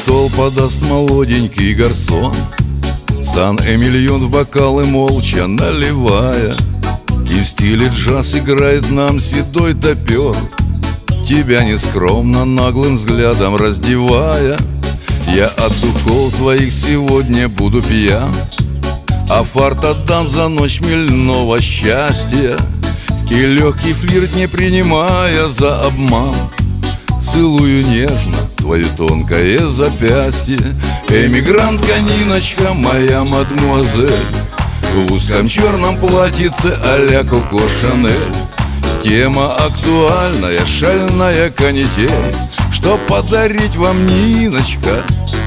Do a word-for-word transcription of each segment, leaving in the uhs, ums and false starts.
стол подаст молоденький гарсон, Сан-Эмильон в бокалы молча наливая, и в стиле джаз играет нам седой топер, тебя нескромно наглым взглядом раздевая. Я от духов твоих сегодня буду пьян, а фарт отдам за ночь хмельного счастья, и легкий флирт не принимая за обман, целую нежно твое тонкое запястье. Эмигрантка Ниночка, моя мадмуазель, в узком черном платьице а-ля Коко Шанель. Тема актуальная, шальная канитель. Что подарить вам, Ниночка?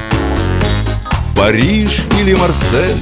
Париж или Марсель?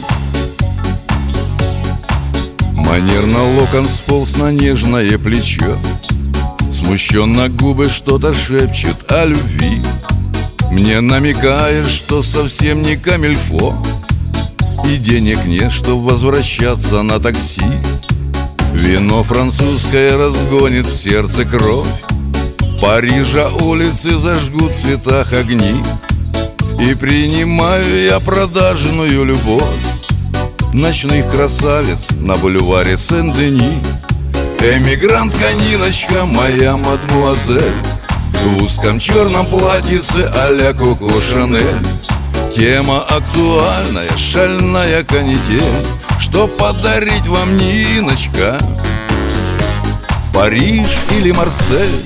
Манерно локон сполз на нежное плечо, смущенно губы что-то шепчут о любви, мне намекаешь, что совсем не камильфо, и денег нет, чтоб возвращаться на такси. Вино французское разгонит в сердце кровь, Парижа улицы зажгут в цветах огни, и принимаю я продажную любовь ночных красавиц на бульваре Сен-Дени. Эмигрантка Ниночка, моя мадмуазель, в узком черном платьице а-ля Коко Шанель. Тема актуальная, шальная канитель. Что подарить вам, Ниночка? Париж или Марсель?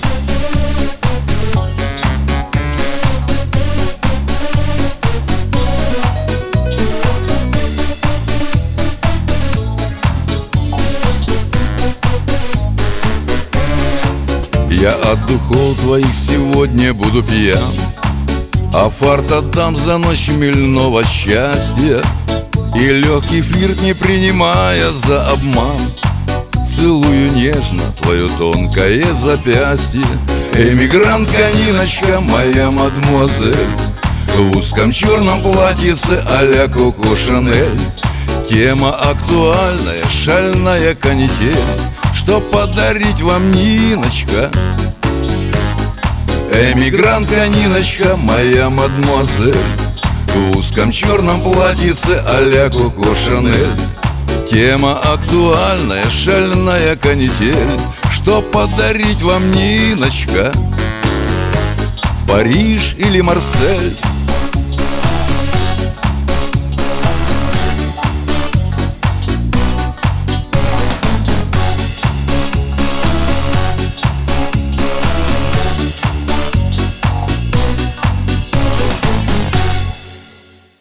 Я от духов твоих сегодня буду пьян, а фарт отдам за ночь хмельного счастья, и легкий флирт не принимая за обман, целую нежно твое тонкое запястье. Эмигрантка Ниночка, моя мадмуазель, в узком черном платьице а-ля Коко Шанель. Тема актуальная, шальная канитель. Что подарить вам, Ниночка? Эмигрантка Ниночка, моя мадмуазель, в узком черном платьице а-ля Коко Шанель. Тема актуальная, шальная канитель. Что подарить вам, Ниночка? Париж или Марсель?